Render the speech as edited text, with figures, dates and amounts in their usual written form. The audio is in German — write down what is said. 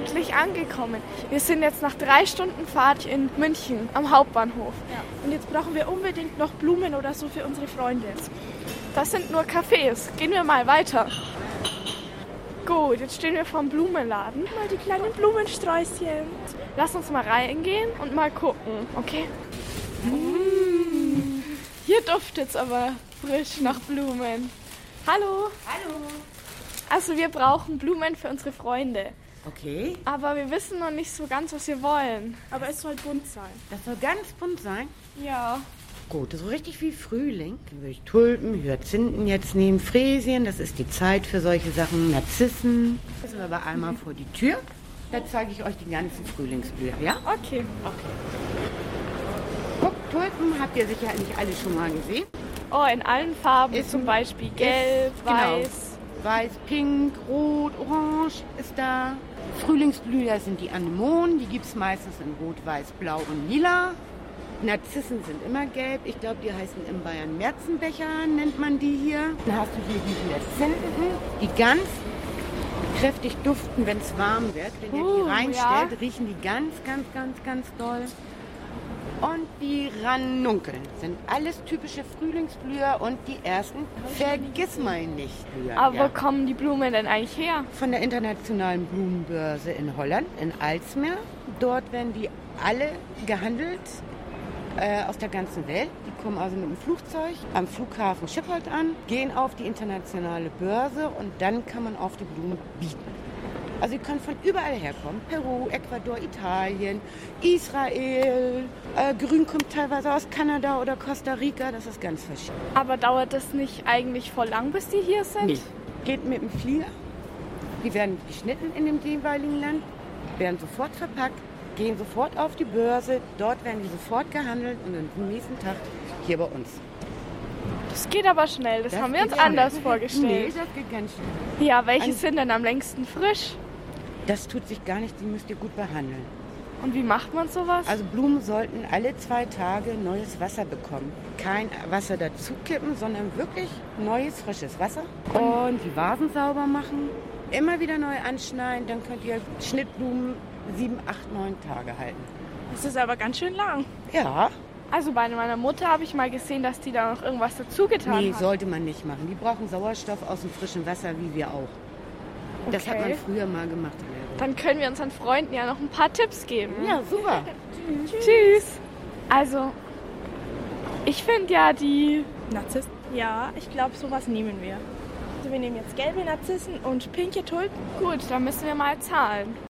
endlich angekommen. Wir sind jetzt nach 3 Stunden Fahrt in München am Hauptbahnhof. Ja. Und jetzt brauchen wir unbedingt noch Blumen oder so für unsere Freunde. Das sind nur Cafés. Gehen wir mal weiter. Gut, jetzt stehen wir vorm Blumenladen. Mal die kleinen Blumensträußchen. Lass uns mal reingehen und mal gucken, okay? Hier duftet es aber frisch nach Blumen. Hallo. Hallo. Also wir brauchen Blumen für unsere Freunde. Okay, Aber wir wissen noch nicht so ganz, was wir wollen. Aber es soll bunt sein. das soll ganz bunt sein. Ja. Gut, so richtig wie Frühling. Dann würde ich Tulpen, Hyazinthen jetzt nehmen, Fräsien, das ist die Zeit für solche Sachen, Narzissen. Das sind wir aber einmal vor die Tür. Da zeige ich euch die ganzen Frühlingsblüher, ja? Okay. Guckt, Tulpen habt ihr sicher nicht alle schon mal gesehen. Oh, in allen Farben, Ist- zum Beispiel gelb, genau. weiß. Weiß, pink, rot, orange ist da. Frühlingsblüher sind die Anemonen, die gibt es meistens in rot, weiß, blau und lila. Narzissen sind immer gelb. Ich glaube, die heißen in Bayern Märzenbecher, nennt man die hier. Dann hast du hier die Hyazinthen, die ganz kräftig duften, wenn es warm wird. Wenn ihr die reinstellt, ja. riechen die ganz, ganz, ganz, ganz doll. Und die Ranunkeln sind alles typische Frühlingsblüher und die ersten Vergissmeinnicht-Blüher. Aber ja. wo kommen die Blumen denn eigentlich her? Von der internationalen Blumenbörse in Holland, in Alsmeer. Dort werden die alle gehandelt aus der ganzen Welt. Die kommen also mit dem Flugzeug am Flughafen Schiphol an, gehen auf die internationale Börse und dann kann man auf die Blumen bieten. Also ihr könnt von überall herkommen. Peru, Ecuador, Italien, Israel. Grün kommt teilweise aus Kanada oder Costa Rica. Das ist ganz verschieden. Aber dauert das nicht eigentlich voll lang, bis die hier sind? Nee. Geht mit dem Flieger. Die werden geschnitten in dem jeweiligen Land, werden sofort verpackt, gehen sofort auf die Börse. Dort werden die sofort gehandelt und dann am nächsten Tag hier bei uns. Das geht aber schnell, das haben wir uns geht anders schnell. vorgestellt. Nee, das geht ganz schnell. Ja, welche sind denn am längsten frisch? Das tut sich gar nicht, die müsst ihr gut behandeln. Und wie macht man sowas? Also Blumen sollten alle 2 Tage neues Wasser bekommen. Kein Wasser dazu kippen, sondern wirklich neues, frisches Wasser. Und die Vasen sauber machen, immer wieder neu anschneiden, dann könnt ihr Schnittblumen 7, 8, 9 Tage halten. Das ist aber ganz schön lang. Ja, Also bei meiner Mutter habe ich mal gesehen, dass die da noch irgendwas dazu getan nee, hat. sollte man nicht machen. Die brauchen Sauerstoff aus dem frischen Wasser, wie wir auch. Das hat man Okay. früher mal gemacht. Dann können wir unseren Freunden ja noch ein paar Tipps geben. Ja, super. Tschüss. Also, ich finde ja die... Narzissen? Ja, ich glaube, sowas nehmen wir. Also wir nehmen jetzt gelbe Narzissen und pinke Tulpen. Gut, dann müssen wir mal zahlen.